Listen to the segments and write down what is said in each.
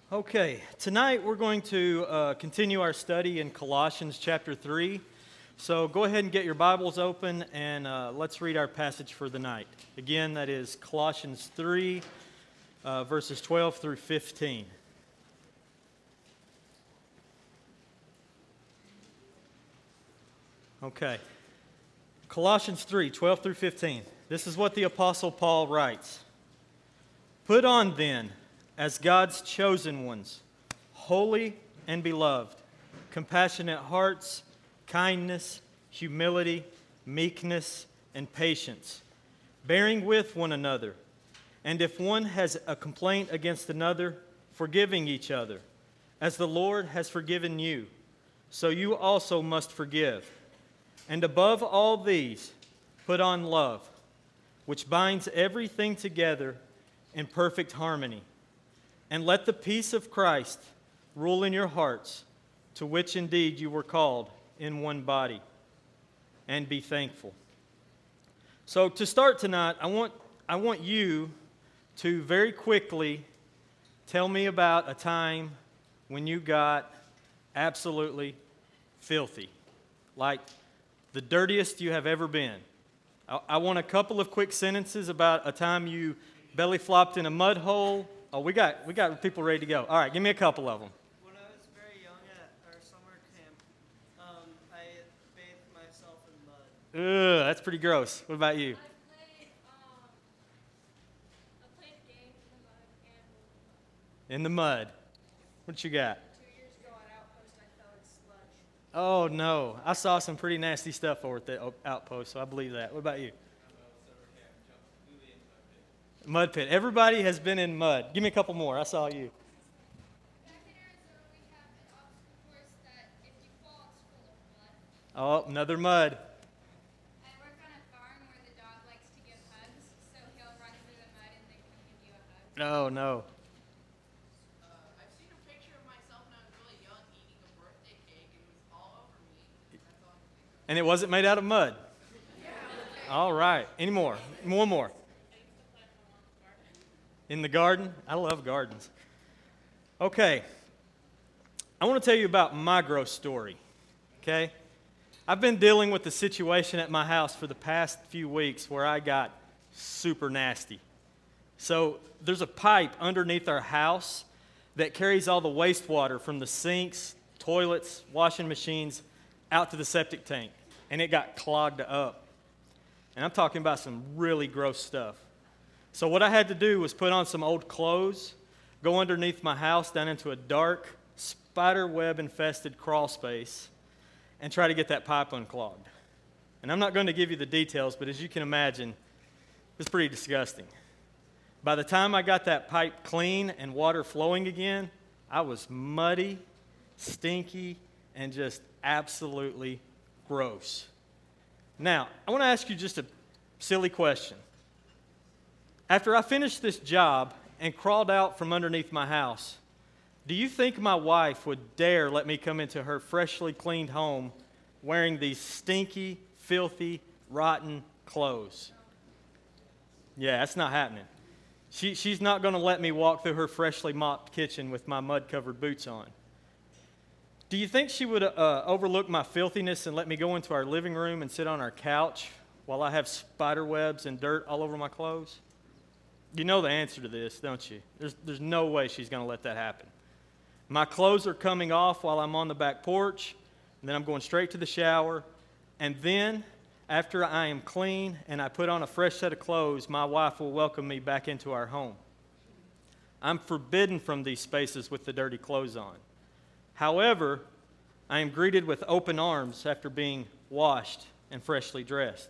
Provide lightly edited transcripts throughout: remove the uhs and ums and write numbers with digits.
Okay, tonight we're going to continue our study in Colossians chapter 3. So go ahead and get your Bibles open and let's read our passage for the night. Again, that is Colossians 3, verses 12 through 15. Okay, Colossians 3, 12 through 15. This is what the Apostle Paul writes. Put on then, as God's chosen ones, holy and beloved, compassionate hearts, kindness, humility, meekness, and patience, bearing with one another, and if one has a complaint against another, forgiving each other, as the Lord has forgiven you, so you also must forgive. And above all these, put on love, which binds everything together in perfect harmony. And let the peace of Christ rule in your hearts, to which indeed you were called in one body, and be thankful. So to start tonight, I want you to very quickly tell me about a time when you got absolutely filthy, like the dirtiest you have ever been. I want a couple of quick sentences about a time you belly flopped in a mud hole. Oh, we got people ready to go. All right, give me a couple of them. When I was very young at our summer camp, I bathed myself in mud. Ugh, that's pretty gross. What about you? I played games in the mud and In the mud. What you got? 2 years ago at Outpost I fell in sludge. Oh, no. I saw some pretty nasty stuff over at the outpost, so I believe that. What about you? Mud pit. Everybody has been in mud. Give me a couple more. I saw you. Back in Arizona we have an obstacle course that if you fall it's full of mud. Oh, another mud. I work on a farm where the dog likes to give hugs, so he'll run through the mud and then come give you a hug. Oh, no. I've seen a picture of myself when I was really young eating a birthday cake and it was all over me. That's all I can think of. And it wasn't made out of mud. All right. Any more? One more. In the garden? I love gardens. Okay. I want to tell you about my gross story. Okay? I've been dealing with the situation at my house for the past few weeks where I got super nasty. So there's a pipe underneath our house that carries all the wastewater from the sinks, toilets, washing machines out to the septic tank. And it got clogged up. And I'm talking about some really gross stuff. So what I had to do was put on some old clothes, go underneath my house down into a dark, spider web-infested crawl space, and try to get that pipe unclogged. And I'm not going to give you the details, but as you can imagine, it's pretty disgusting. By the time I got that pipe clean and water flowing again, I was muddy, stinky, and just absolutely gross. Now, I want to ask you just a silly question. After I finished this job and crawled out from underneath my house, do you think my wife would dare let me come into her freshly cleaned home wearing these stinky, filthy, rotten clothes? Yeah, that's not happening. She's not going to let me walk through her freshly mopped kitchen with my mud-covered boots on. Do you think she would overlook my filthiness and let me go into our living room and sit on our couch while I have spider webs and dirt all over my clothes? You know the answer to this, don't you? There's no way she's going to let that happen. My clothes are coming off while I'm on the back porch, and then I'm going straight to the shower, and then after I am clean and I put on a fresh set of clothes, my wife will welcome me back into our home. I'm forbidden from these spaces with the dirty clothes on. However, I am greeted with open arms after being washed and freshly dressed.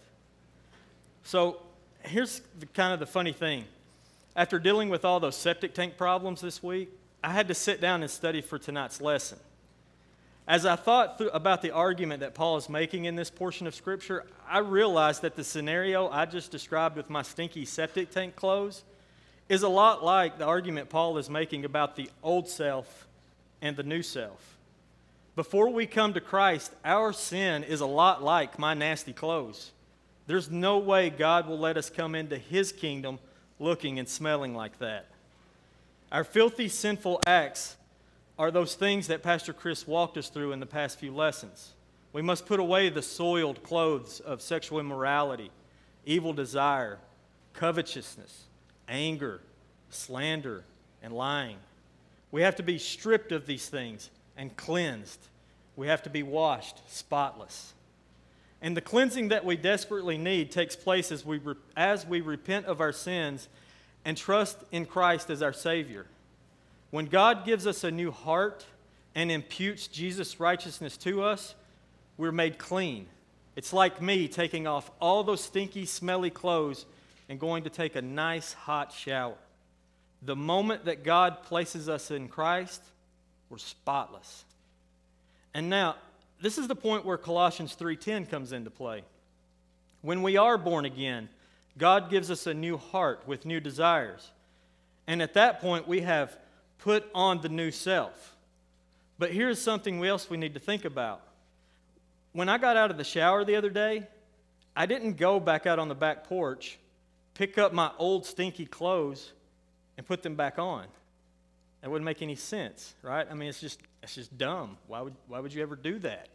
So here's the funny thing. After dealing with all those septic tank problems this week, I had to sit down and study for tonight's lesson. As I thought about the argument that Paul is making in this portion of Scripture, I realized that the scenario I just described with my stinky septic tank clothes is a lot like the argument Paul is making about the old self and the new self. Before we come to Christ, our sin is a lot like my nasty clothes. There's no way God will let us come into His kingdom looking and smelling like that. Our filthy, sinful acts are those things that Pastor Chris walked us through in the past few lessons. We must put away the soiled clothes of sexual immorality, evil desire, covetousness, anger, slander, and lying. We have to be stripped of these things and cleansed. We have to be washed spotless. And the cleansing that we desperately need takes place as we repent of our sins and trust in Christ as our Savior. When God gives us a new heart and imputes Jesus' righteousness to us, we're made clean. It's like me taking off all those stinky, smelly clothes and going to take a nice, hot shower. The moment that God places us in Christ, we're spotless. And now, this is the point where Colossians 3:10 comes into play. When we are born again, God gives us a new heart with new desires. And at that point, we have put on the new self. But here's something else we need to think about. When I got out of the shower the other day, I didn't go back out on the back porch, pick up my old stinky clothes, and put them back on. That wouldn't make any sense, right? I mean, it's just dumb. Why would you ever do that?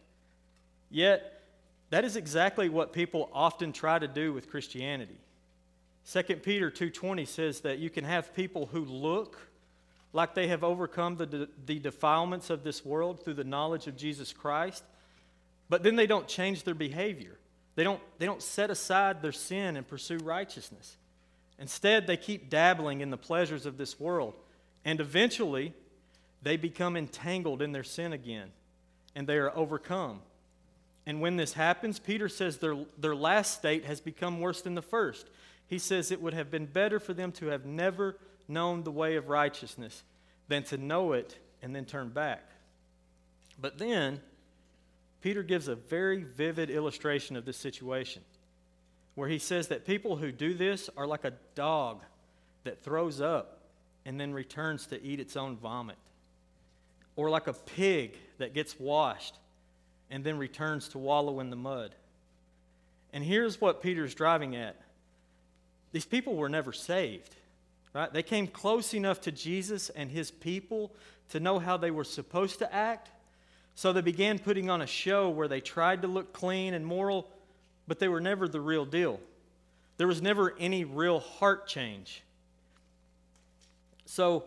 Yet, that is exactly what people often try to do with Christianity. 2 Peter 2:20 says that you can have people who look like they have overcome the defilements of this world through the knowledge of Jesus Christ, but then they don't change their behavior. They don't set aside their sin and pursue righteousness. Instead, they keep dabbling in the pleasures of this world, and eventually they become entangled in their sin again, and they are overcome. And when this happens, Peter says their last state has become worse than the first. He says it would have been better for them to have never known the way of righteousness than to know it and then turn back. But then, Peter gives a very vivid illustration of this situation, where he says that people who do this are like a dog that throws up and then returns to eat its own vomit, or like a pig that gets washed and then returns to wallow in the mud. And here's what Peter's driving at. These people were never saved, right? They came close enough to Jesus and his people to know how they were supposed to act, so they began putting on a show where they tried to look clean and moral, but they were never the real deal. There was never any real heart change. So,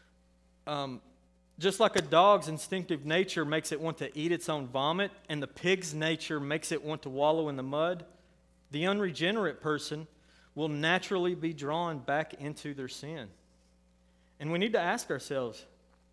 just like a dog's instinctive nature makes it want to eat its own vomit, and the pig's nature makes it want to wallow in the mud, the unregenerate person will naturally be drawn back into their sin. And we need to ask ourselves,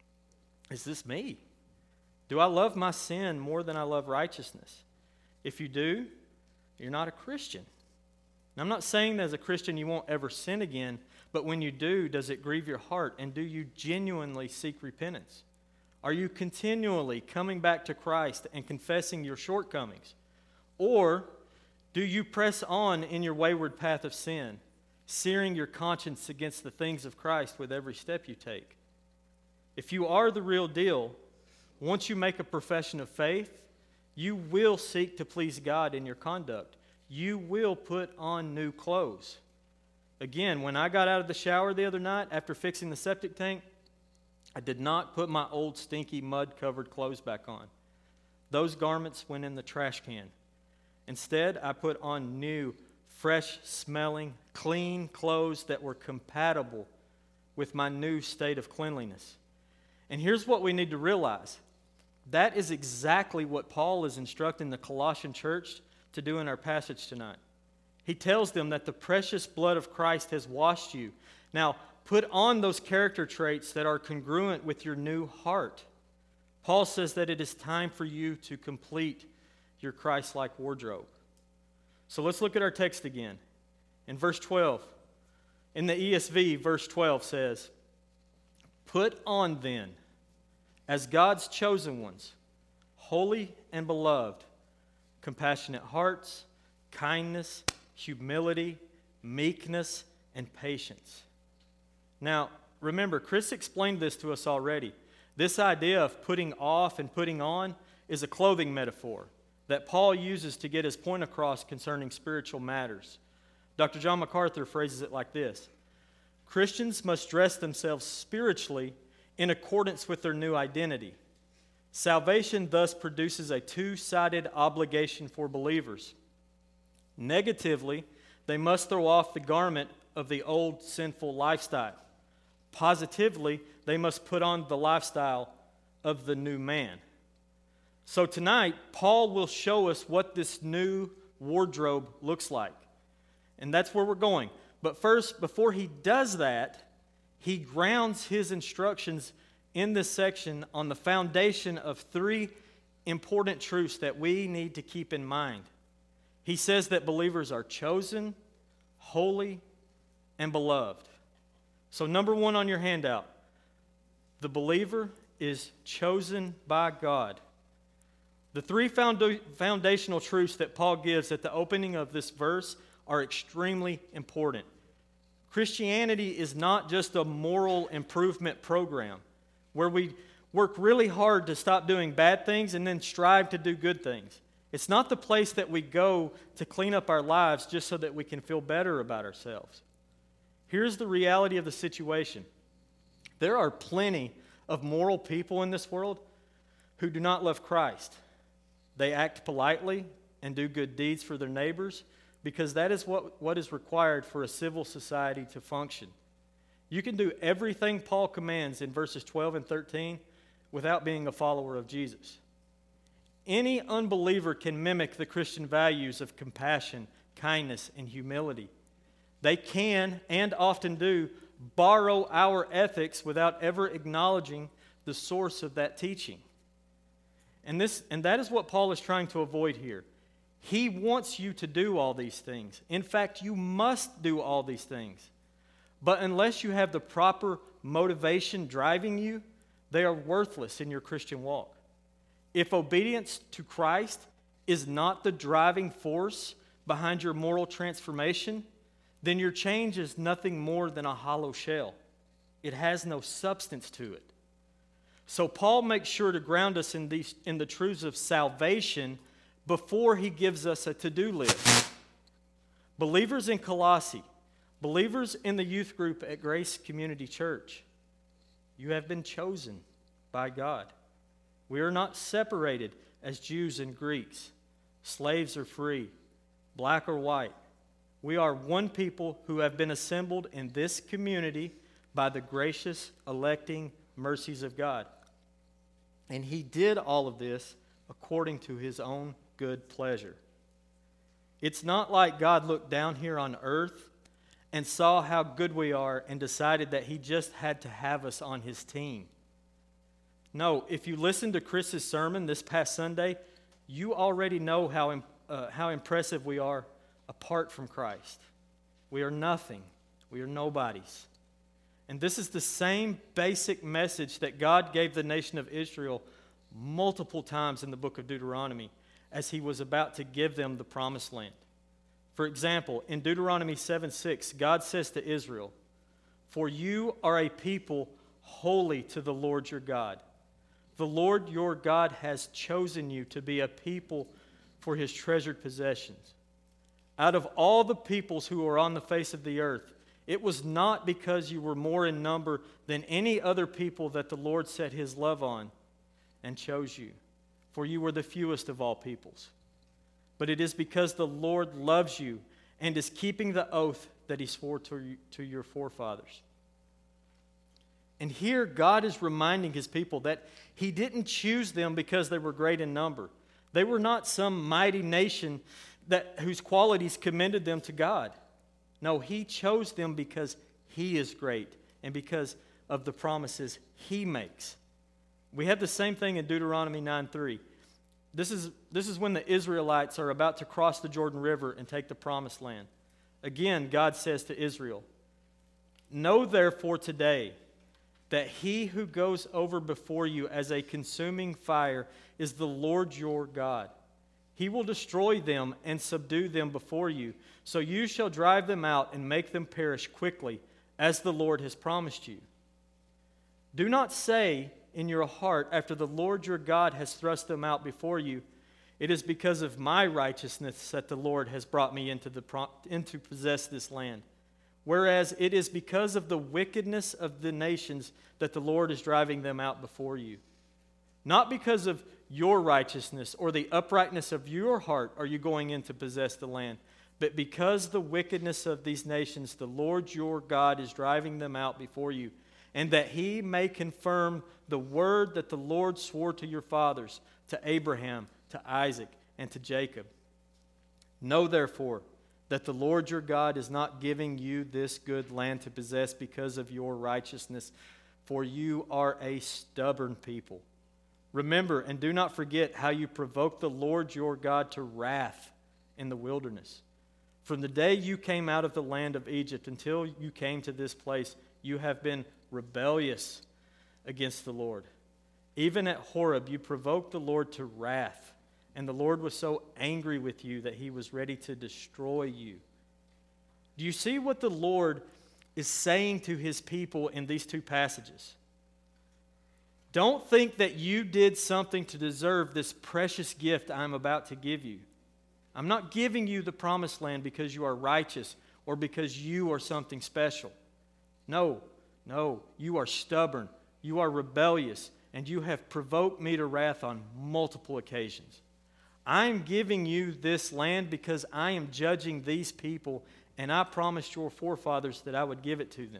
is this me? Do I love my sin more than I love righteousness? If you do, you're not a Christian. And I'm not saying that as a Christian you won't ever sin again, but when you do, does it grieve your heart? And do you genuinely seek repentance? Are you continually coming back to Christ and confessing your shortcomings? Or do you press on in your wayward path of sin, searing your conscience against the things of Christ with every step you take? If you are the real deal, once you make a profession of faith, you will seek to please God in your conduct. You will put on new clothes. Again, when I got out of the shower the other night after fixing the septic tank, I did not put my old stinky mud-covered clothes back on. Those garments went in the trash can. Instead, I put on new, fresh-smelling, clean clothes that were compatible with my new state of cleanliness. And here's what we need to realize. That is exactly what Paul is instructing the Colossian church to do in our passage tonight. He tells them that the precious blood of Christ has washed you. Now, put on those character traits that are congruent with your new heart. Paul says that it is time for you to complete your Christ-like wardrobe. So let's look at our text again. In verse 12, in the ESV, verse 12 says, "Put on then, as God's chosen ones, holy and beloved, compassionate hearts, kindness, humility, meekness, and patience." Now, remember, Chris explained this to us already. This idea of putting off and putting on is a clothing metaphor that Paul uses to get his point across concerning spiritual matters. Dr. John MacArthur phrases it like this: Christians must dress themselves spiritually in accordance with their new identity. Salvation thus produces a two-sided obligation for believers. Negatively, they must throw off the garment of the old sinful lifestyle. Positively, they must put on the lifestyle of the new man. So tonight, Paul will show us what this new wardrobe looks like. And that's where we're going. But first, before he does that, he grounds his instructions in this section on the foundation of three important truths that we need to keep in mind. He says that believers are chosen, holy, and beloved. So number one on your handout, the believer is chosen by God. The three foundational truths that Paul gives at the opening of this verse are extremely important. Christianity is not just a moral improvement program where we work really hard to stop doing bad things and then strive to do good things. It's not the place that we go to clean up our lives just so that we can feel better about ourselves. Here's the reality of the situation. There are plenty of moral people in this world who do not love Christ. They act politely and do good deeds for their neighbors because that is what is required for a civil society to function. You can do everything Paul commands in verses 12 and 13 without being a follower of Jesus. Any unbeliever can mimic the Christian values of compassion, kindness, and humility. They can, and often do, borrow our ethics without ever acknowledging the source of that teaching. And that is what Paul is trying to avoid here. He wants you to do all these things. In fact, you must do all these things. But unless you have the proper motivation driving you, they are worthless in your Christian walk. If obedience to Christ is not the driving force behind your moral transformation, then your change is nothing more than a hollow shell. It has no substance to it. So Paul makes sure to ground us in the truths of salvation before he gives us a to-do list. Believers in Colossae, believers in the youth group at Grace Community Church, you have been chosen by God. We are not separated as Jews and Greeks, slaves or free, black or white. We are one people who have been assembled in this community by the gracious electing mercies of God. And he did all of this according to his own good pleasure. It's not like God looked down here on earth and saw how good we are and decided that he just had to have us on his team. No, if you listened to Chris's sermon this past Sunday, you already know how impressive we are apart from Christ. We are nothing. We are nobodies. And this is the same basic message that God gave the nation of Israel multiple times in the book of Deuteronomy as he was about to give them the promised land. For example, in Deuteronomy 7:6, God says to Israel, "For you are a people holy to the Lord your God. The Lord your God has chosen you to be a people for his treasured possessions. Out of all the peoples who are on the face of the earth, it was not because you were more in number than any other people that the Lord set his love on and chose you, for you were the fewest of all peoples. But it is because the Lord loves you and is keeping the oath that he swore to your forefathers." And here God is reminding his people that he didn't choose them because they were great in number. They were not some mighty nation whose qualities commended them to God. No, he chose them because he is great and because of the promises he makes. We have the same thing in Deuteronomy 9:3. This is when the Israelites are about to cross the Jordan River and take the promised land. Again, God says to Israel, "Know therefore today that he who goes over before you as a consuming fire is the Lord your God. He will destroy them and subdue them before you, so you shall drive them out and make them perish quickly, as the Lord has promised you. Do not say in your heart, after the Lord your God has thrust them out before you, it is because of my righteousness that the Lord has brought me into possess this land. whereas it is because of the wickedness of the nations that the Lord is driving them out before you. Not because of your righteousness or the uprightness of your heart are you going in to possess the land, but because the wickedness of these nations, the Lord your God is driving them out before you, and that he may confirm the word that the Lord swore to your fathers, to Abraham, to Isaac, and to Jacob. Know therefore that the Lord your God is not giving you this good land to possess because of your righteousness, for you are a stubborn people. Remember and do not forget how you provoked the Lord your God to wrath in the wilderness. From the day you came out of the land of Egypt until you came to this place, you have been rebellious against the Lord. Even at Horeb, you provoked the Lord to wrath, and the Lord was so angry with you that he was ready to destroy you. Do you see what the Lord is saying to his people in these two passages? Don't think that you did something to deserve this precious gift I'm about to give you. I'm not giving you the promised land because you are righteous or because you are something special. No, you are stubborn, you are rebellious, and you have provoked me to wrath on multiple occasions. I'm giving you this land because I am judging these people, and I promised your forefathers that I would give it to them.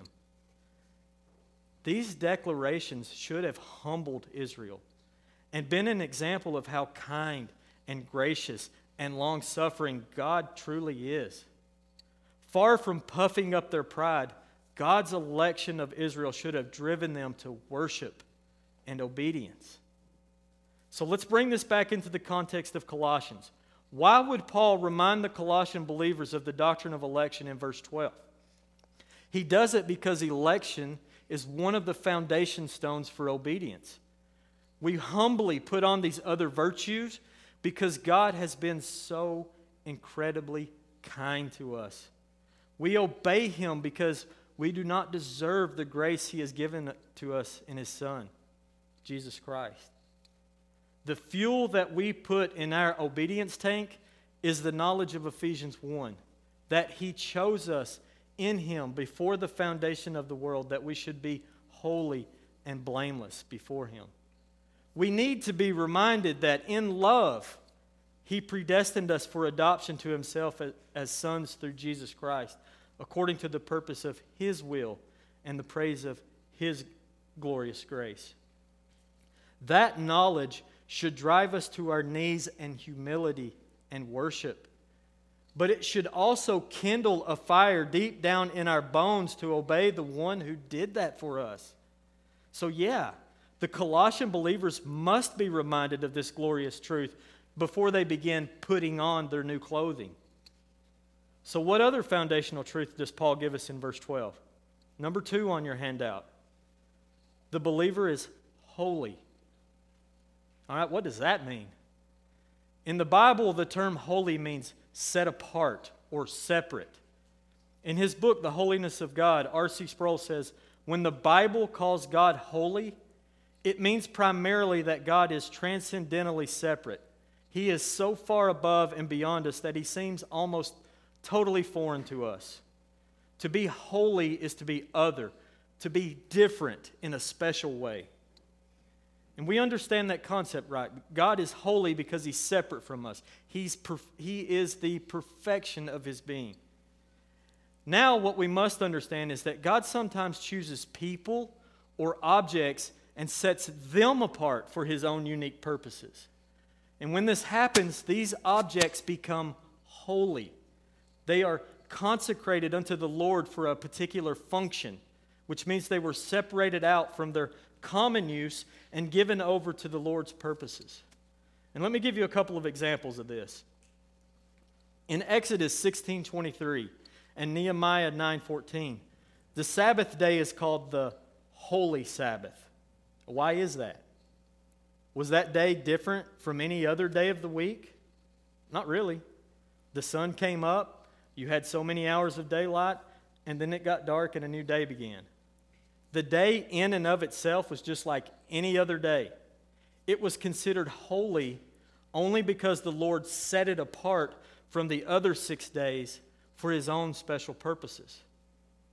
These declarations should have humbled Israel and been an example of how kind and gracious and long-suffering God truly is. Far from puffing up their pride, God's election of Israel should have driven them to worship and obedience. So let's bring this back into the context of Colossians. Why would Paul remind the Colossian believers of the doctrine of election in verse 12? He does it because election is one of the foundation stones for obedience. We humbly put on these other virtues because God has been so incredibly kind to us. We obey him because we do not deserve the grace he has given to us in his Son, Jesus Christ. The fuel that we put in our obedience tank is the knowledge of Ephesians 1, that he chose us in him before the foundation of the world, that we should be holy and blameless before him. We need to be reminded that in love, he predestined us for adoption to himself as sons through Jesus Christ, according to the purpose of his will and the praise of his glorious grace. That knowledge should drive us to our knees in humility and worship. But it should also kindle a fire deep down in our bones to obey the one who did that for us. So the Colossian believers must be reminded of this glorious truth before they begin putting on their new clothing. So what other foundational truth does Paul give us in verse 12? Number 2 on your handout. The believer is holy. All right, what does that mean? In the Bible, the term holy means set apart or separate. In his book, The Holiness of God, R.C. Sproul says, when the Bible calls God holy, it means primarily that God is transcendentally separate. He is so far above and beyond us that he seems almost totally foreign to us. To be holy is to be other, to be different in a special way. And we understand that concept, right? God is holy because he's separate from us. He is the perfection of his being. Now, what we must understand is that God sometimes chooses people or objects and sets them apart for his own unique purposes. And when this happens, these objects become holy. They are consecrated unto the Lord for a particular function, which means they were separated out from their common use and given over to the Lord's purposes. And let me give you a couple of examples of this. In Exodus 16:23 and Nehemiah 9:14, the Sabbath day is called the Holy Sabbath. Why is that? Was that day different from any other day of the week? Not really. The sun came up, you had so many hours of daylight, and then it got dark and a new day began. The day in and of itself was just like any other day. It was considered holy only because the Lord set it apart from the other 6 days for his own special purposes.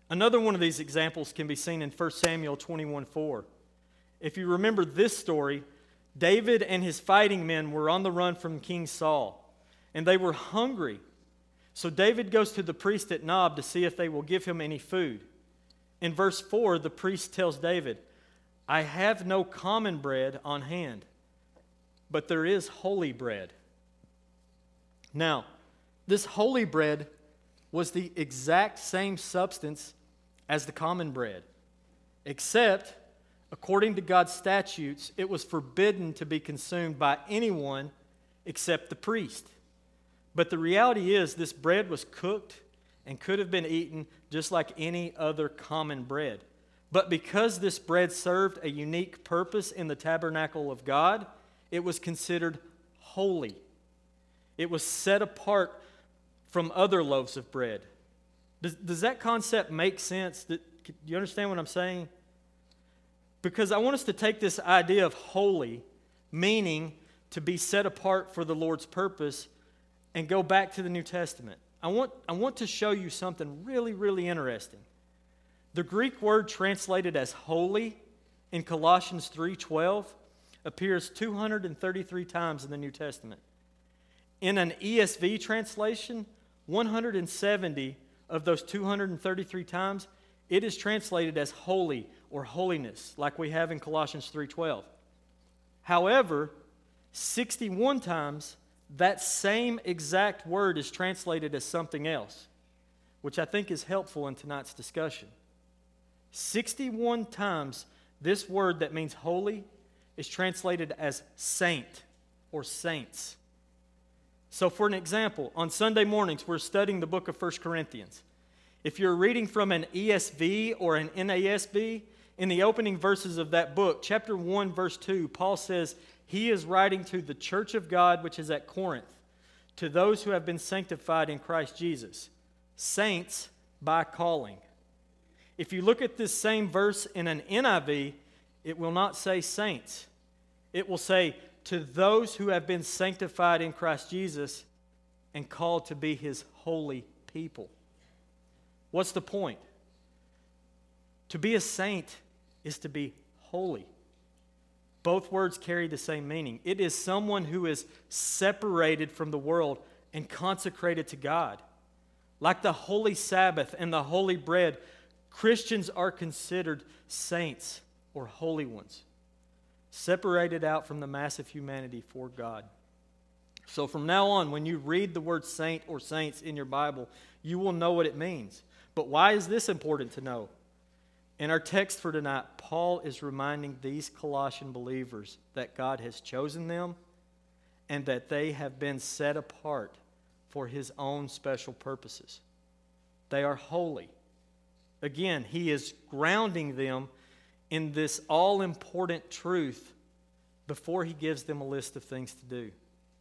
Another one of these examples can be seen in 1 Samuel 21:4. If you remember this story, David and his fighting men were on the run from King Saul, and they were hungry. So David goes to the priest at Nob to see if they will give him any food. In verse 4, the priest tells David, "I have no common bread on hand, but there is holy bread." Now, this holy bread was the exact same substance as the common bread, except, according to God's statutes, it was forbidden to be consumed by anyone except the priest. But the reality is, this bread was cooked and could have been eaten just like any other common bread. But because this bread served a unique purpose in the tabernacle of God, it was considered holy. It was set apart from other loaves of bread. Does that concept make sense? Do you understand what I'm saying? Because I want us to take this idea of holy, meaning to be set apart for the Lord's purpose, and go back to the New Testament. I want to show you something really, really interesting. The Greek word translated as holy in Colossians 3:12 appears 233 times in the New Testament. In an ESV translation, 170 of those 233 times, it is translated as holy or holiness, like we have in Colossians 3:12. However, 61 times, that same exact word is translated as something else, which I think is helpful in tonight's discussion. 61 times, this word that means holy is translated as saint or saints. So for an example, on Sunday mornings, we're studying the book of 1 Corinthians. If you're reading from an ESV or an NASB, in the opening verses of that book, chapter 1, verse 2, Paul says he is writing to the church of God which is at Corinth, to those who have been sanctified in Christ Jesus, saints by calling. If you look at this same verse in an NIV, it will not say saints. It will say, to those who have been sanctified in Christ Jesus and called to be his holy people. What's the point? To be a saint is to be holy. Both words carry the same meaning. It is someone who is separated from the world and consecrated to God. Like the holy Sabbath and the holy bread, Christians are considered saints or holy ones, separated out from the massive humanity for God. So from now on, when you read the word saint or saints in your Bible, you will know what it means. But why is this important to know? In our text for tonight, Paul is reminding these Colossian believers that God has chosen them and that they have been set apart for his own special purposes. They are holy. Again, he is grounding them in this all-important truth before he gives them a list of things to do.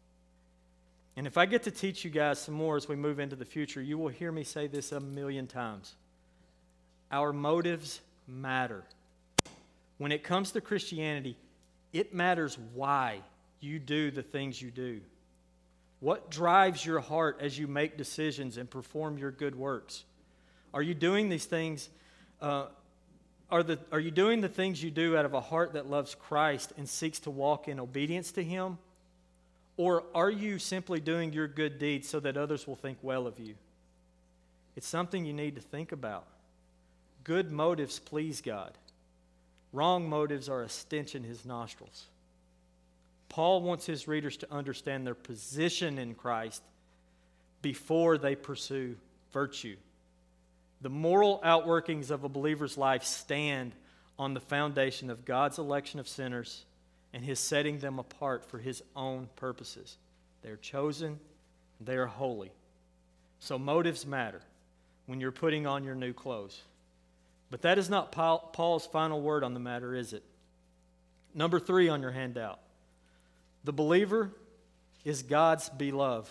And if I get to teach you guys some more as we move into the future, you will hear me say this a million times. Our motives matter. When it comes to Christianity, it matters why you do the things you do. What drives your heart as you make decisions and perform your good works? Are you doing these things? Are you doing the things you do out of a heart that loves Christ and seeks to walk in obedience to him? Or are you simply doing your good deeds so that others will think well of you? It's something you need to think about. Good motives please God. Wrong motives are a stench in his nostrils. Paul wants his readers to understand their position in Christ before they pursue virtue. The moral outworkings of a believer's life stand on the foundation of God's election of sinners and his setting them apart for his own purposes. They are chosen, they are holy. So motives matter when you're putting on your new clothes. But that is not Paul's final word on the matter, is it? Number 3 on your handout. The believer is God's beloved.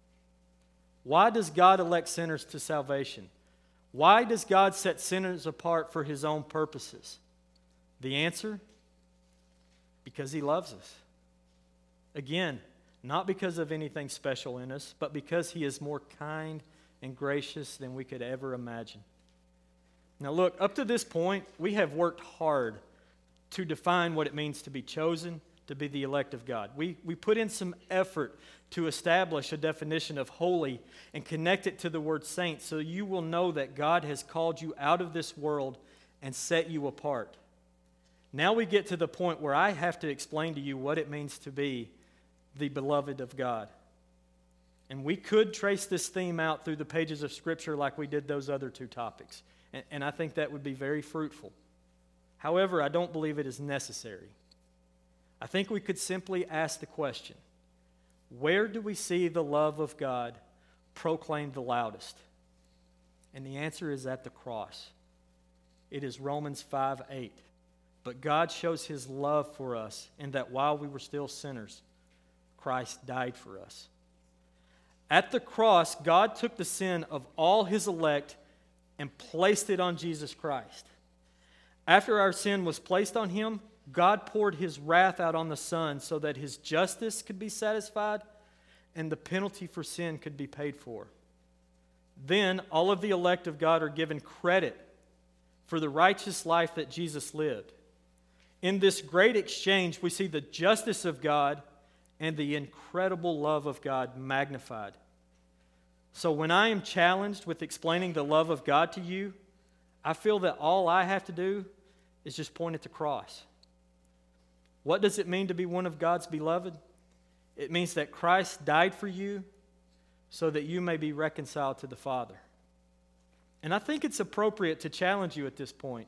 Why does God elect sinners to salvation? Why does God set sinners apart for his own purposes? The answer? Because he loves us. Again, not because of anything special in us, but because he is more kind and gracious than we could ever imagine. Now look, up to this point, we have worked hard to define what it means to be chosen, to be the elect of God. We put in some effort to establish a definition of holy and connect it to the word saint, so you will know that God has called you out of this world and set you apart. Now we get to the point where I have to explain to you what it means to be the beloved of God. And we could trace this theme out through the pages of Scripture like we did those other two topics. And I think that would be very fruitful. However, I don't believe it is necessary. I think we could simply ask the question, where do we see the love of God proclaimed the loudest? And the answer is at the cross. It is Romans 5:8. But God shows his love for us in that while we were still sinners, Christ died for us. At the cross, God took the sin of all his elect and placed it on Jesus Christ. After our sin was placed on him, God poured his wrath out on the Son so that his justice could be satisfied and the penalty for sin could be paid for. Then all of the elect of God are given credit for the righteous life that Jesus lived. In this great exchange, we see the justice of God and the incredible love of God magnified. So when I am challenged with explaining the love of God to you, I feel that all I have to do is just point at the cross. What does it mean to be one of God's beloved? It means that Christ died for you so that you may be reconciled to the Father. And I think it's appropriate to challenge you at this point.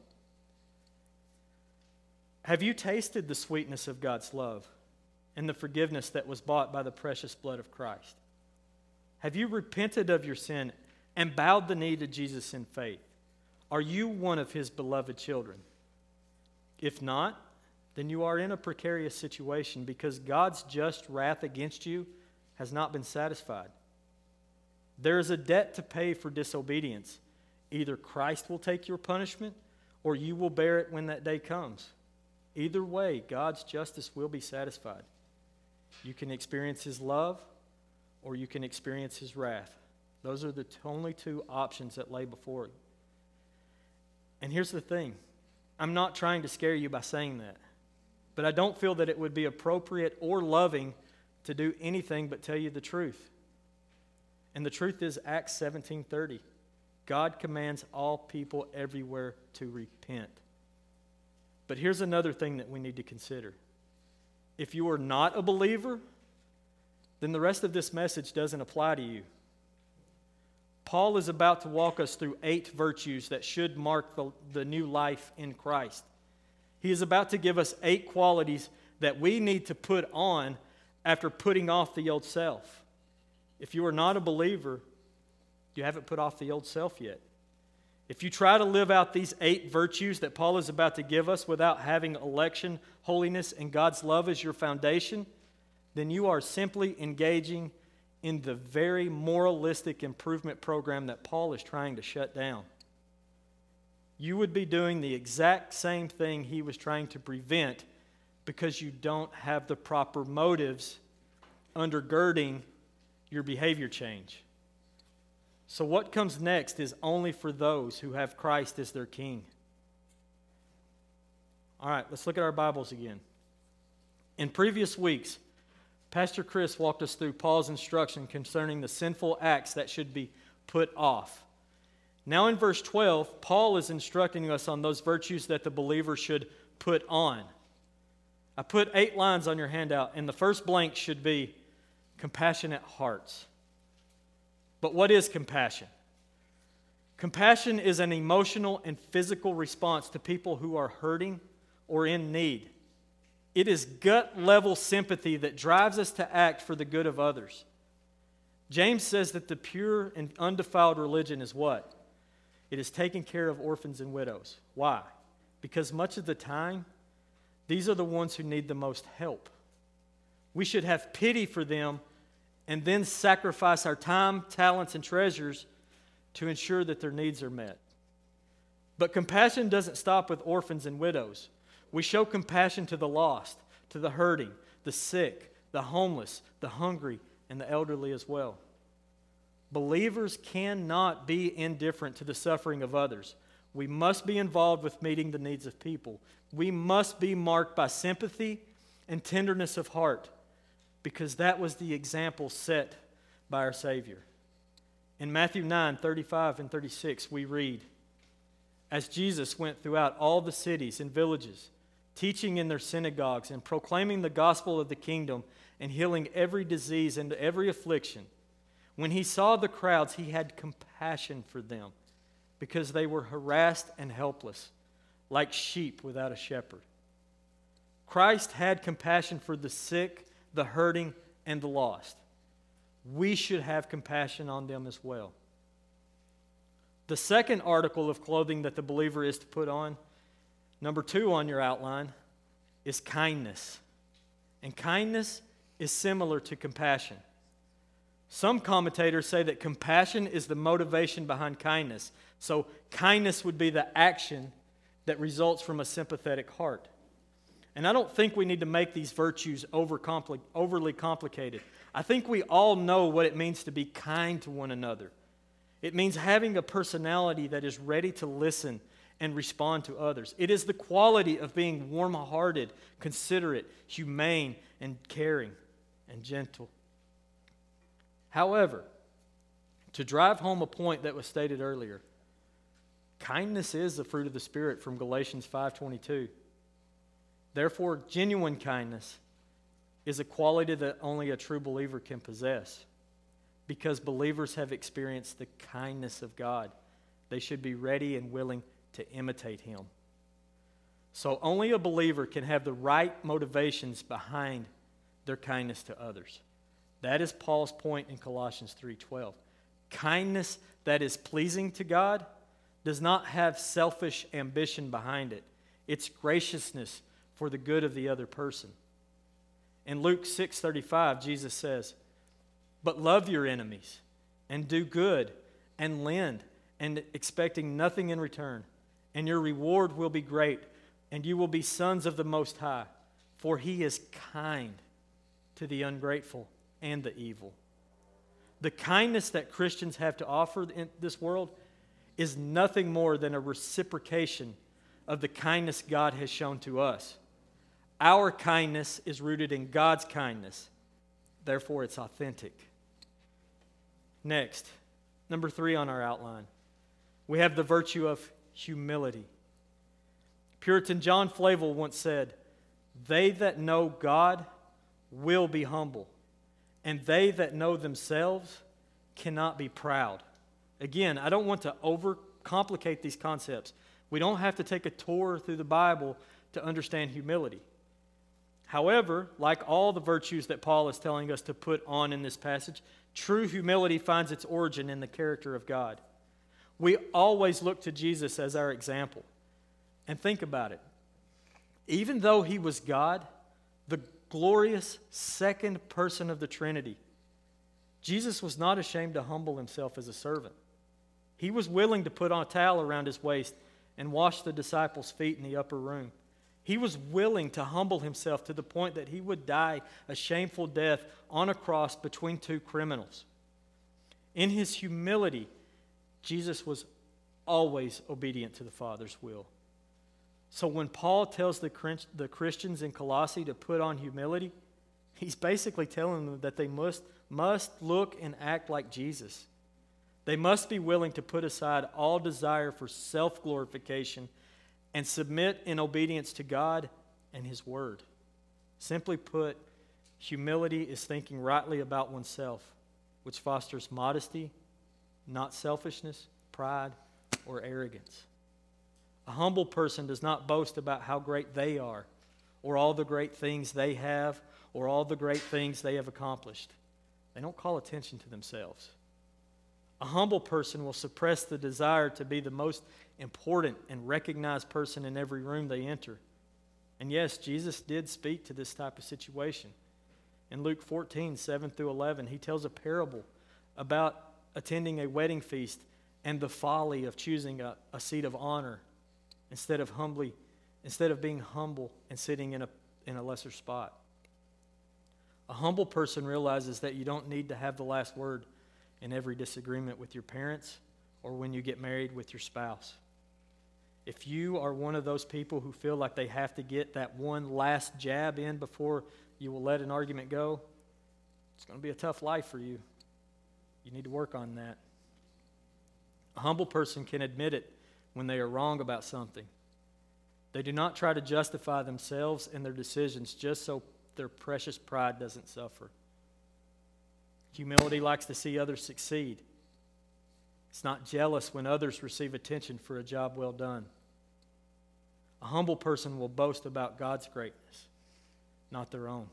Have you tasted the sweetness of God's love and the forgiveness that was bought by the precious blood of Christ? Have you repented of your sin and bowed the knee to Jesus in faith? Are you one of his beloved children? If not, then you are in a precarious situation because God's just wrath against you has not been satisfied. There is a debt to pay for disobedience. Either Christ will take your punishment or you will bear it when that day comes. Either way, God's justice will be satisfied. You can experience his love or you can experience his wrath. Those are the only two options that lay before you. And here's the thing. I'm not trying to scare you by saying that. But I don't feel that it would be appropriate or loving to do anything but tell you the truth. And the truth is Acts 17:30. God commands all people everywhere to repent. But here's another thing that we need to consider. If you are not a believer, then the rest of this message doesn't apply to you. Paul is about to walk us through 8 virtues that should mark the new life in Christ. He is about to give us 8 qualities that we need to put on after putting off the old self. If you are not a believer, you haven't put off the old self yet. If you try to live out these 8 virtues that Paul is about to give us without having election, holiness, and God's love as your foundation, then you are simply engaging in the very moralistic improvement program that Paul is trying to shut down. You would be doing the exact same thing he was trying to prevent because you don't have the proper motives undergirding your behavior change. So what comes next is only for those who have Christ as their king. All right, let's look at our Bibles again. In previous weeks, Pastor Chris walked us through Paul's instruction concerning the sinful acts that should be put off. Now in verse 12, Paul is instructing us on those virtues that the believer should put on. I put 8 lines on your handout, and the first blank should be compassionate hearts. But what is compassion? Compassion is an emotional and physical response to people who are hurting or in need. It is gut-level sympathy that drives us to act for the good of others. James says that the pure and undefiled religion is what? It is taking care of orphans and widows. Why? Because much of the time, these are the ones who need the most help. We should have pity for them and then sacrifice our time, talents, and treasures to ensure that their needs are met. But compassion doesn't stop with orphans and widows. We show compassion to the lost, to the hurting, the sick, the homeless, the hungry, and the elderly as well. Believers cannot be indifferent to the suffering of others. We must be involved with meeting the needs of people. We must be marked by sympathy and tenderness of heart, because that was the example set by our Savior. In Matthew 9:35 and 36, we read, as Jesus went throughout all the cities and villages, teaching in their synagogues and proclaiming the gospel of the kingdom and healing every disease and every affliction, when he saw the crowds, he had compassion for them, because they were harassed and helpless, like sheep without a shepherd. Christ had compassion for the sick, the hurting, and the lost. We should have compassion on them as well. The second article of clothing that the believer is to put on, number 2 on your outline, is kindness. And kindness is similar to compassion. Some commentators say that compassion is the motivation behind kindness. So kindness would be the action that results from a sympathetic heart. And I don't think we need to make these virtues overly complicated. I think we all know what it means to be kind to one another. It means having a personality that is ready to listen and respond to others. It is the quality of being warm-hearted, considerate, humane, and caring, and gentle. However, to drive home a point that was stated earlier, kindness is the fruit of the Spirit from Galatians 5:22. Therefore, genuine kindness is a quality that only a true believer can possess. Because believers have experienced the kindness of God, they should be ready and willing to imitate Him. So only a believer can have the right motivations behind their kindness to others. That is Paul's point in Colossians 3:12. Kindness that is pleasing to God does not have selfish ambition behind it. It's graciousness for the good of the other person. In Luke 6:35, Jesus says, "But love your enemies, and do good, and lend, and expecting nothing in return. And your reward will be great, and you will be sons of the Most High, for He is kind to the ungrateful and the evil." The kindness that Christians have to offer in this world is nothing more than a reciprocation of the kindness God has shown to us. Our kindness is rooted in God's kindness. Therefore, it's authentic. Next, number 3 on our outline, we have the virtue of humility. Puritan John Flavel once said, "They that know God will be humble, and they that know themselves cannot be proud." Again, I don't want to overcomplicate these concepts. We don't have to take a tour through the Bible to understand humility. However, like all the virtues that Paul is telling us to put on in this passage, true humility finds its origin in the character of God. We always look to Jesus as our example. And think about it. Even though He was God, the glorious second person of the Trinity, Jesus was not ashamed to humble Himself as a servant. He was willing to put on a towel around His waist and wash the disciples' feet in the upper room. He was willing to humble Himself to the point that He would die a shameful death on a cross between 2 criminals. In His humility, Jesus was always obedient to the Father's will. So when Paul tells the Christians in Colossae to put on humility, he's basically telling them that they must look and act like Jesus. They must be willing to put aside all desire for self-glorification and submit in obedience to God and His Word. Simply put, humility is thinking rightly about oneself, which fosters modesty, not selfishness, pride, or arrogance. A humble person does not boast about how great they are, or all the great things they have, or all the great things they have accomplished. They don't call attention to themselves. A humble person will suppress the desire to be the most important and recognized person in every room they enter. And yes, Jesus did speak to this type of situation. In Luke 14:7-11, He tells a parable about attending a wedding feast and the folly of choosing a seat of honor instead of being humble and sitting in a lesser spot. A humble person realizes that you don't need to have the last word in every disagreement with your parents or when you get married with your spouse. If you are one of those people who feel like they have to get that one last jab in before you will let an argument go, it's going to be a tough life for you. You need to work on that. A humble person can admit it when they are wrong about something. They do not try to justify themselves and their decisions just so their precious pride doesn't suffer. Humility likes to see others succeed. It's not jealous when others receive attention for a job well done. A humble person will boast about God's greatness, not their own.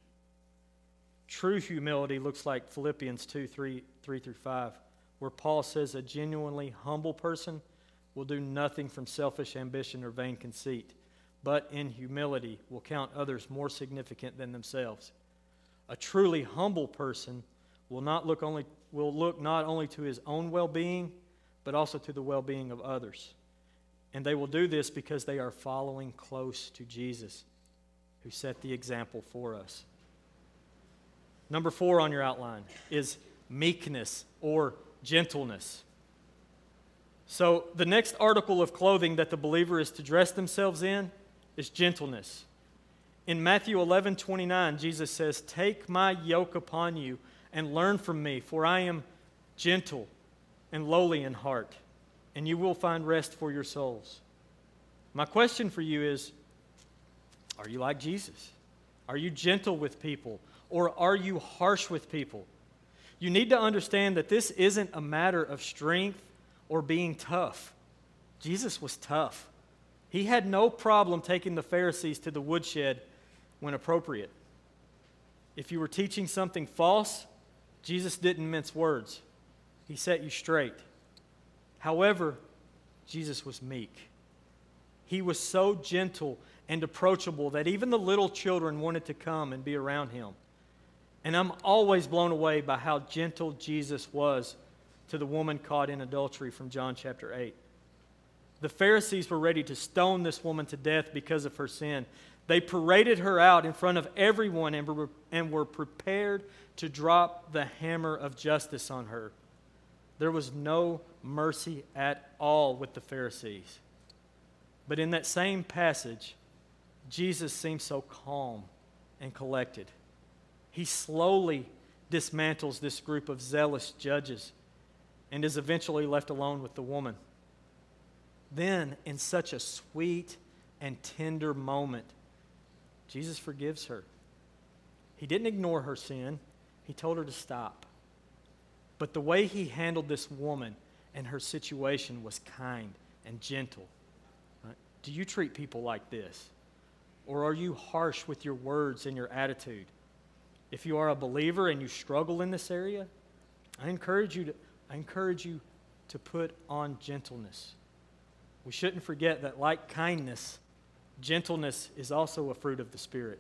True humility looks like Philippians 2:3-5, where Paul says a genuinely humble person will do nothing from selfish ambition or vain conceit, but in humility will count others more significant than themselves. A truly humble person will look not only to his own well-being, but also to the well-being of others. And they will do this because they are following close to Jesus, who set the example for us. Number 4 on your outline is meekness or gentleness. So the next article of clothing that the believer is to dress themselves in is gentleness. In Matthew 11:29, Jesus says, "Take my yoke upon you and learn from me, for I am gentle and lowly in heart, and you will find rest for your souls." My question for you is, are you like Jesus? Are you gentle with people, or are you harsh with people? You need to understand that this isn't a matter of strength or being tough. Jesus was tough. He had no problem taking the Pharisees to the woodshed when appropriate. If you were teaching something false, Jesus didn't mince words. He set you straight. However, Jesus was meek. He was so gentle and approachable that even the little children wanted to come and be around him. And I'm always blown away by how gentle Jesus was to the woman caught in adultery from John chapter 8. The Pharisees were ready to stone this woman to death because of her sin. They paraded her out in front of everyone and were prepared to drop the hammer of justice on her. There was no mercy at all with the Pharisees. But in that same passage, Jesus seems so calm and collected. He slowly dismantles this group of zealous judges and is eventually left alone with the woman. Then, in such a sweet and tender moment, Jesus forgives her. He didn't ignore her sin. He told her to stop. But the way he handled this woman and her situation was kind and gentle. Do you treat people like this? Or are you harsh with your words and your attitude? If you are a believer and you struggle in this area, I encourage you to put on gentleness. We shouldn't forget that, like kindness, gentleness is also a fruit of the Spirit.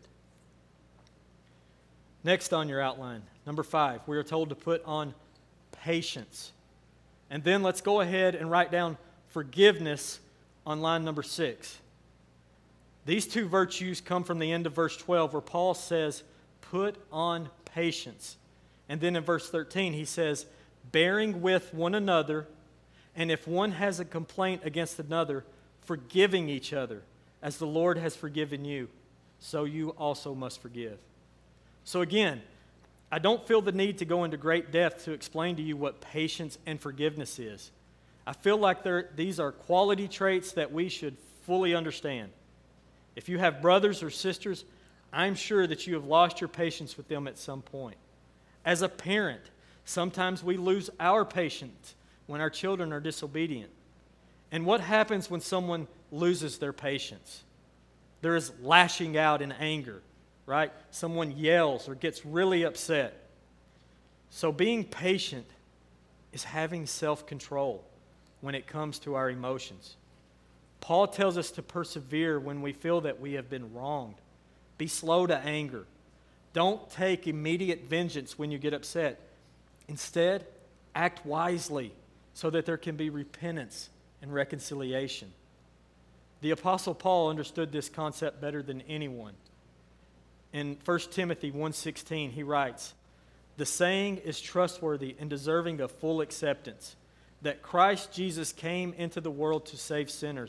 Next on your outline, number 5, we are told to put on patience. And then let's go ahead and write down forgiveness on line number 6. These two virtues come from the end of verse 12, where Paul says, put on patience. And then in verse 13, he says, bearing with one another, and if one has a complaint against another, forgiving each other, as the Lord has forgiven you, so you also must forgive. So again, I don't feel the need to go into great depth to explain to you what patience and forgiveness is. I feel like these are quality traits that we should fully understand. If you have brothers or sisters, I'm sure that you have lost your patience with them at some point. As a parent, sometimes we lose our patience when our children are disobedient. And what happens when someone loses their patience? There is lashing out in anger, right? Someone yells or gets really upset. So being patient is having self-control when it comes to our emotions. Paul tells us to persevere when we feel that we have been wronged. Be slow to anger. Don't take immediate vengeance when you get upset. Instead, act wisely so that there can be repentance and reconciliation. The Apostle Paul understood this concept better than anyone. In 1 Timothy 1:16, he writes, "The saying is trustworthy and deserving of full acceptance, that Christ Jesus came into the world to save sinners,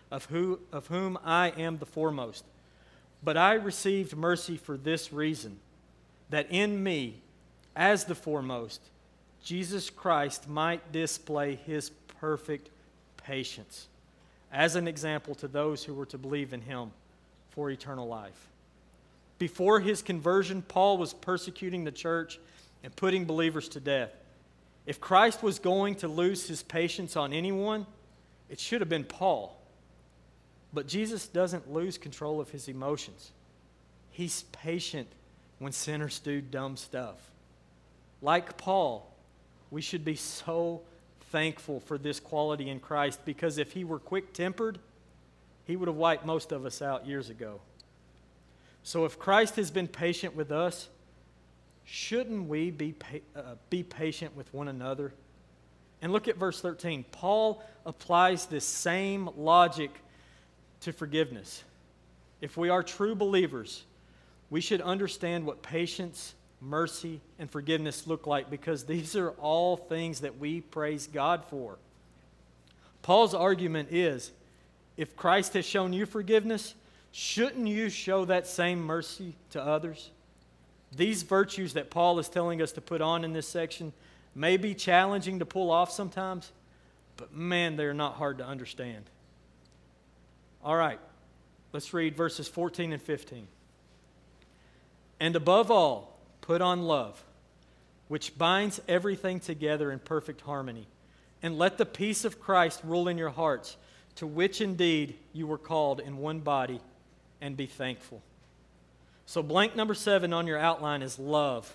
of whom I am the foremost. But I received mercy for this reason, that in me, as the foremost, Jesus Christ might display his perfect patience as an example to those who were to believe in him for eternal life. Before his conversion, Paul was persecuting the church and putting believers to death. If Christ was going to lose his patience on anyone, it should have been Paul. But Jesus doesn't lose control of his emotions. He's patient when sinners do dumb stuff. Like Paul, we should be so thankful for this quality in Christ, because if he were quick-tempered, he would have wiped most of us out years ago. So if Christ has been patient with us, shouldn't we be patient with one another? And look at verse 13. Paul applies this same logic to forgiveness. If we are true believers, we should understand what patience, mercy, and forgiveness look like, because these are all things that we praise God for. Paul's argument is, if Christ has shown you forgiveness, shouldn't you show that same mercy to others? These virtues that Paul is telling us to put on in this section may be challenging to pull off sometimes, but man, they're not hard to understand. All right, let's read verses 14 and 15. And above all, put on love, which binds everything together in perfect harmony. And let the peace of Christ rule in your hearts, to which indeed you were called in one body, and be thankful. So blank number 7 on your outline is love.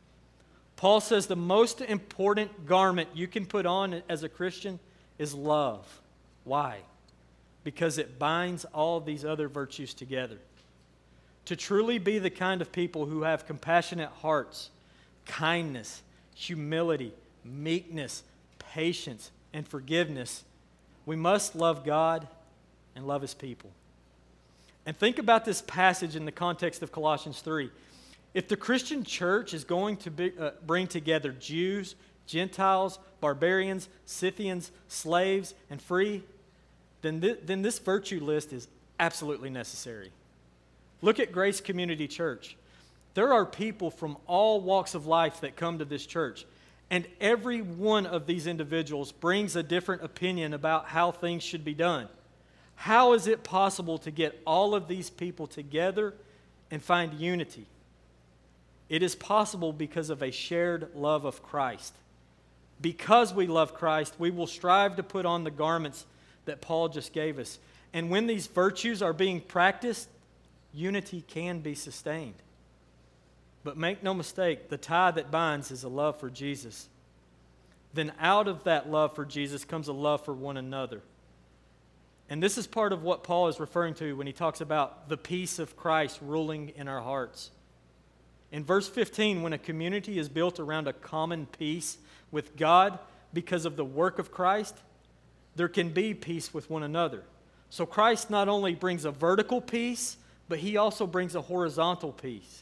Paul says the most important garment you can put on as a Christian is love. Why? Because it binds all these other virtues together. To truly be the kind of people who have compassionate hearts, kindness, humility, meekness, patience, and forgiveness, we must love God and love his people. And think about this passage in the context of Colossians 3. If the Christian church is going to bring together Jews, Gentiles, barbarians, Scythians, slaves, and free, then this virtue list is absolutely necessary. Look at Grace Community Church. There are people from all walks of life that come to this church, and every one of these individuals brings a different opinion about how things should be done. How is it possible to get all of these people together and find unity? It is possible because of a shared love of Christ. Because we love Christ, we will strive to put on the garments that Paul just gave us. And when these virtues are being practiced, unity can be sustained. But make no mistake, the tie that binds is a love for Jesus. Then out of that love for Jesus comes a love for one another. And this is part of what Paul is referring to when he talks about the peace of Christ ruling in our hearts. In verse 15, when a community is built around a common peace with God because of the work of Christ, there can be peace with one another. So Christ not only brings a vertical peace, but he also brings a horizontal peace.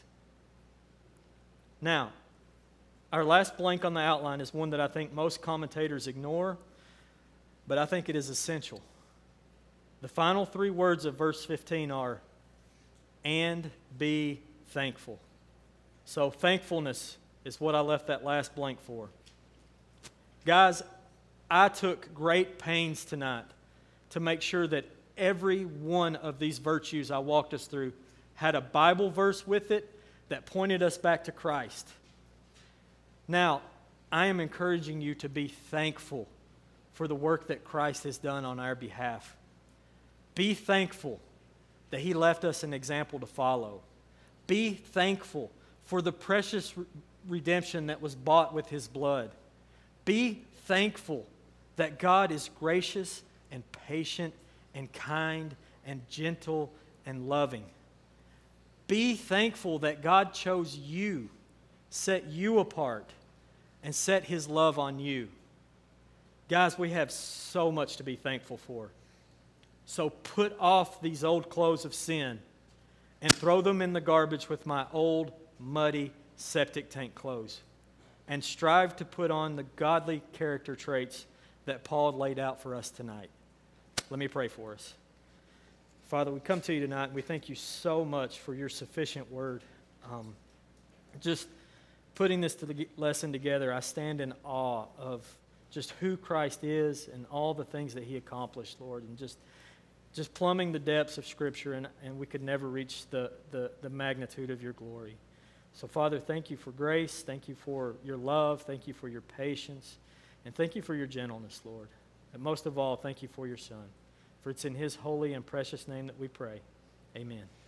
Now, our last blank on the outline is one that I think most commentators ignore, but I think it is essential. The final 3 words of verse 15 are, and be thankful. So thankfulness is what I left that last blank for. Guys, I took great pains tonight to make sure that every one of these virtues I walked us through had a Bible verse with it that pointed us back to Christ. Now, I am encouraging you to be thankful for the work that Christ has done on our behalf. Be thankful that he left us an example to follow. Be thankful for the precious redemption that was bought with his blood. Be thankful that God is gracious and patient and kind and gentle and loving. Be thankful that God chose you, set you apart, and set his love on you. Guys, we have so much to be thankful for. So put off these old clothes of sin and throw them in the garbage with my old, muddy, septic tank clothes, and strive to put on the godly character traits that Paul laid out for us tonight. Let me pray for us. Father, we come to you tonight and we thank you so much for your sufficient word. Just putting this lesson together, I stand in awe of just who Christ is and all the things that he accomplished, Lord, and just plumbing the depths of Scripture, and we could never reach the magnitude of your glory. So, Father, thank you for grace. Thank you for your love. Thank you for your patience. And thank you for your gentleness, Lord. And most of all, thank you for your Son. For it's in his holy and precious name that we pray. Amen.